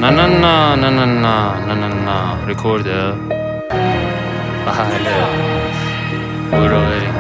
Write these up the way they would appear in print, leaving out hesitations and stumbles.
نه نه نه نه نه نه نه نه رکورده بله برو بریم.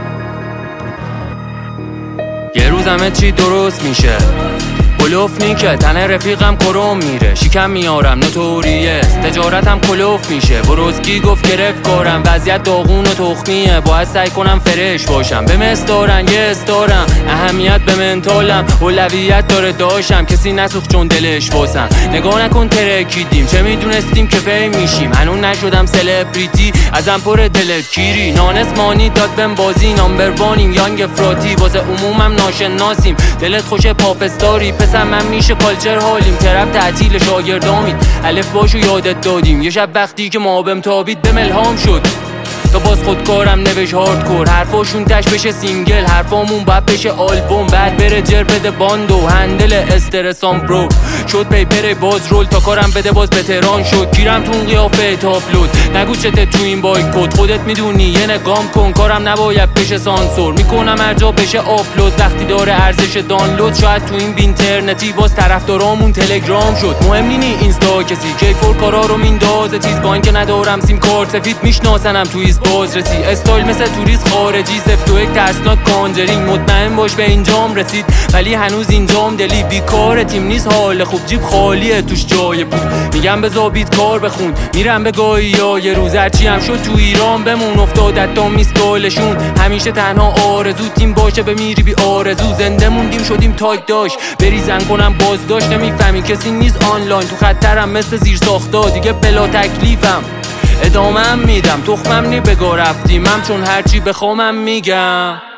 یه روز همه چی درست میشه، کلوف نیکه تنه رفیقم کرم میره، شیکم میارم نوتوریه، تجارتم کلوف میشه. بروزکی گفت گرفت کارم، وضعیت داغون و تخمیه، باید سعی کنم فرش باشم. به مستارن یه استارم، اهمیت به منتالم، اولویت داره داشتم، کسی نسوخت چون دلش واسم. نگاه نکن ترکیدیم، چه میدونستیم که فیم میشیم، هنون نشدم سلبریتی ازم پر دلت کیری. نانس مانی داد بهم بازی، نامبر وانیم یانگ افراطی، واسه عمومم ناشناسیم، دلت خوش پاپ استاری. من میشه کالچر حالیم، ترپ تعطیل شاگردامید، الف باشو یادت دادیم. یه شب وقتی که ما بهم تابید بهم الهام شد تا باز خودکارم نوش هاردکور، حرفاشون تش بشه سینگل، حرفامون باید بشه آلبوم، بعد بره جر بده باندو، هندل استرسام برو شد پیپر باز رول، تا کارم بده باز بتران شد، گیرم تو اون قیافه تاپلود. نگو چته تو این بایکوت، خودت میدونی یه نگام کن، کارم نباید بشه سانسور، میکنم هر جا بشه آپلود، وقتی داره ارزش دانلود. شاید تو این اینترنتی باز طرفدارامون تلگرام شد، مهم نی اینستا کسی کیفور کارا رو میندازه تیز، با اینکه ندارم سیم کارت سفید میشناسنم تو بازرسی، استایل مثل توریست خارجی، سفت و یک ترسناک کانجرینگ، مطمئن باش به اینجام رسید ولی هنوز اینجام دلی. بیکار تیم نیست حال خوب، جیب خالیه توش جای بود، میگم بذار بیت کار بخون، میرم به گاهی یا یه روز هرچی هم شد تو ایران بمون، افتادت تا میسکالشون، همیشه تنها آرزو تیم باشه بمیری بی آرزو، زنده موندیم شدیم تایپ داشت بریزن کنم بازداشت، نمیفهمی کسی نیست آنلاین، تو خطرم مثل زیر ساختا دیگه بلا تکلیفم، ادامه میدم تخمم نی بگا رفتیم، چون هرچی بخوامم میگم.